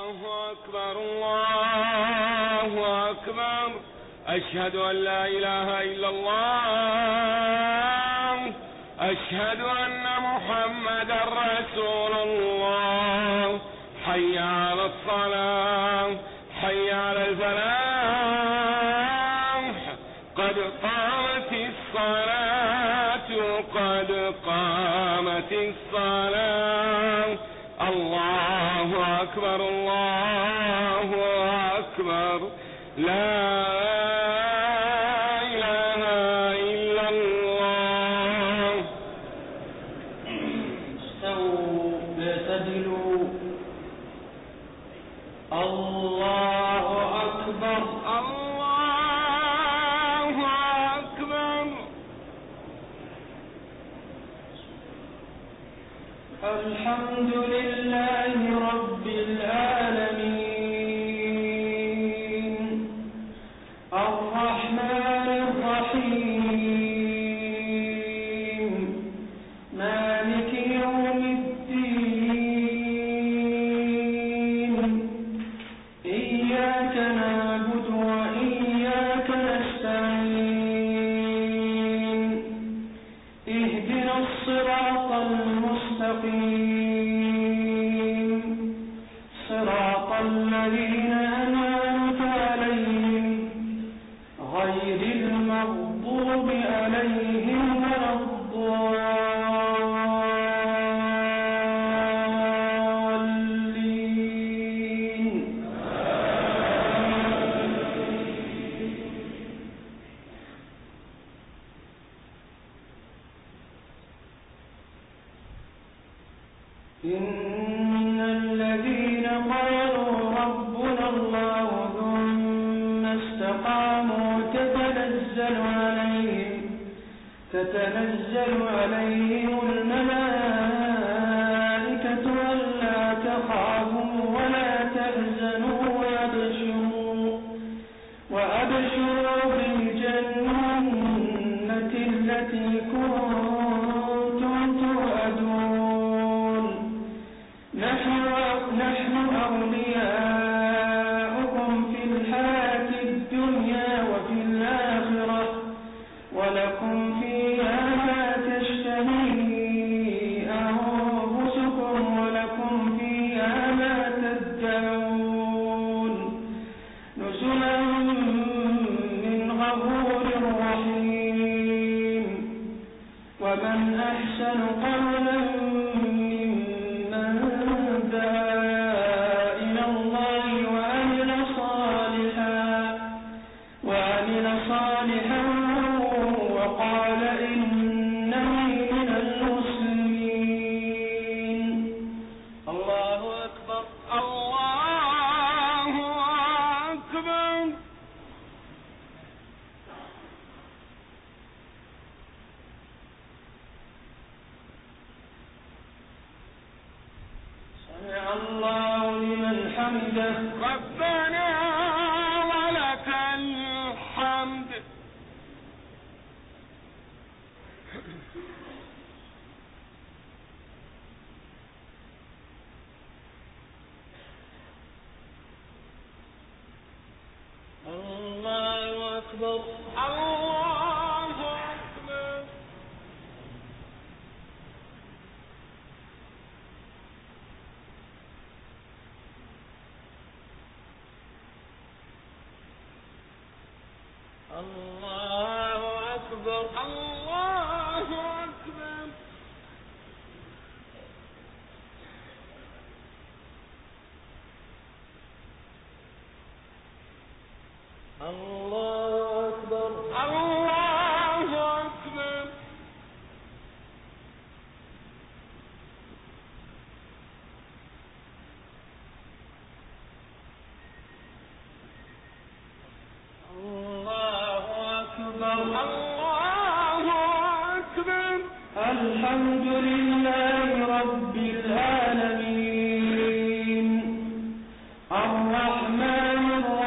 الله أكبر أشهد أن لا إله إلا الله أشهد أن محمدا رسول الله حي على الصلاة حي على الفلاح قد قامت الصلاة قد قامت الصلاة الله أكبر الله أكبر لا إله إلا الله. استووا اعتدلوا. الله أكبر الله أكبر. الحمد لله رب العالمين الرحمن الرحيم مالك يوم الدين إياك نعبد وإياك نستعين اهدنا الصراط المستقيم صراط الذين أنعمت عليهم غير المغضوب عليهم ولا الضالين. إن الذين قالوا ربنا الله ثم استقاموا تتنزل عليهم الملائكة ألا تخافوا ولا تحزنوا وأبشروا بالجنة التي كنتم توعدون نحن أولياؤكم في الحياة الدنيا وفي الآخرة ولكم فيها ما تشتهي أنفسكم ولكم فيها ما تدعون نزلا من غفور رحيم. ومن أحسن قولا ممن دعا إلى الله وعمل صالحا وقال إنني من المسلمين. الله أكبر الله أكبر. سمع الله لمن حمده ربنا ولك الحمد. الله أكبر الله أكبر. الله أكبر الله أكبر. الله أكبر الله أكبر. الله أكبر الله أكبر. الحمد لله رب العالمين الرحمن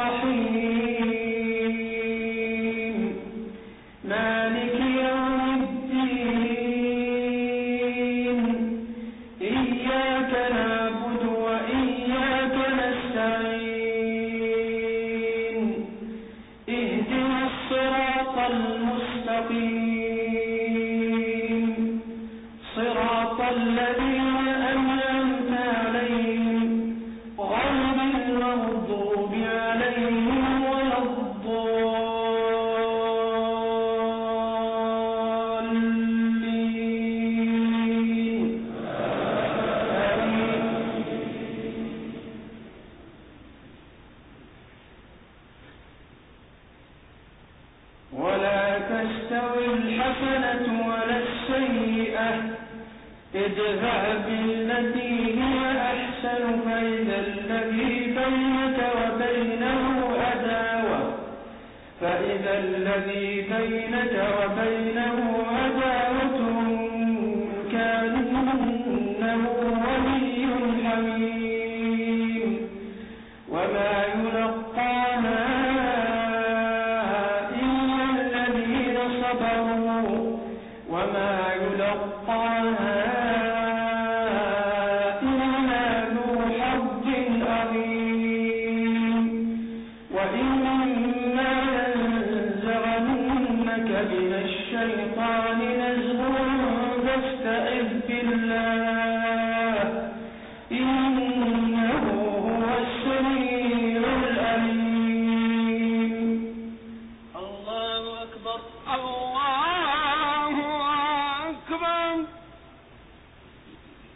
الرحيم مالك يوم الدين إياك نعبد وإياك نستعين ادفع بالتي هي أحسن فإذا الذي بينك وبينه عداوة كأنه ولي حميم وما يلقاها إلا الذين صبروا وما يلقاها